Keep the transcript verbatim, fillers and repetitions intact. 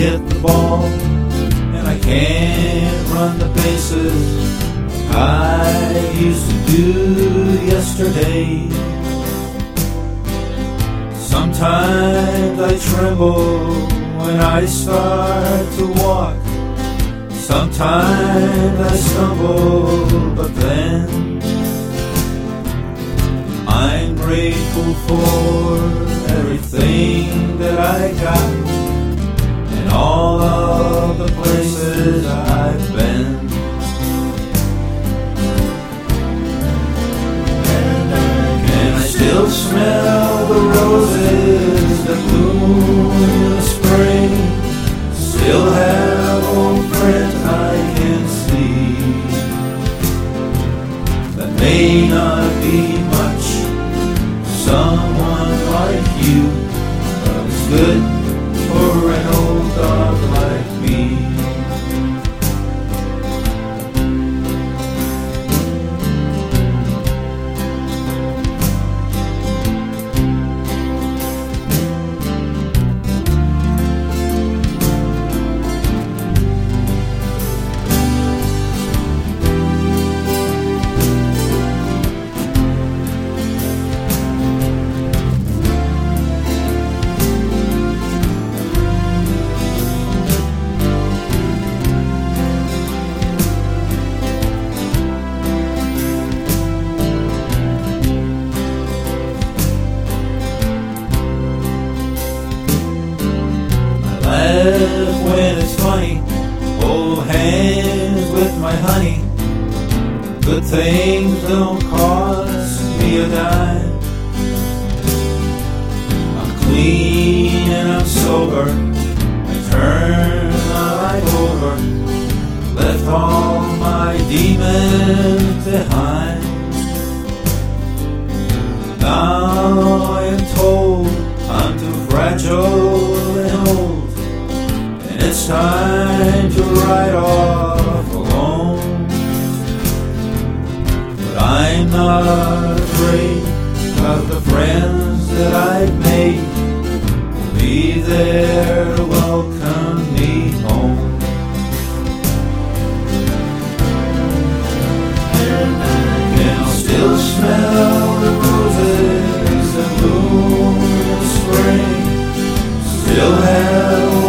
hit the ball, and I can't run the bases I used to do yesterday. Sometimes I tremble when I start to walk. Sometimes I stumble, but then I'm grateful for everything that I got and all of the places I've been. And I still smell the roses that bloom in the spring. Still have old friends I can see. That may not be much, someone like you, but it's good for an old dog like me. Laugh when it's funny, hold hands with my honey. Good things don't cost me a dime. I'm clean and I'm sober, I turn my life over, left all my demons behind. Now I am told I'm too fragile and old, it's time to ride off alone. But I'm not afraid of the friends that I've made will be there to welcome me home. And I'll still smell the roses that bloom in the spring. Still have